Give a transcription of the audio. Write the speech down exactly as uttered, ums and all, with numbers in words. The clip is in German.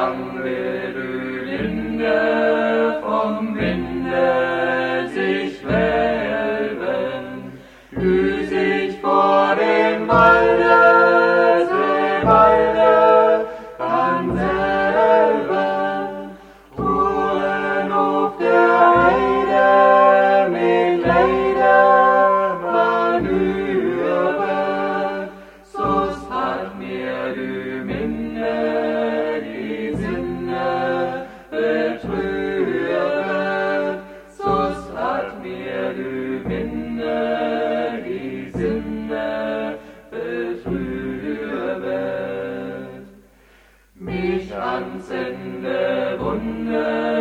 lange du Linde vom Winde sich wälben, du sich vor dem Walde, Seewalde, dann selben, Uhren auf der Heide mit Leide manüben, so's hat mir du Minde die Sinne betrüben, so's hat mir du Minde die Sinne betrüben. Mich ans Ende Wunder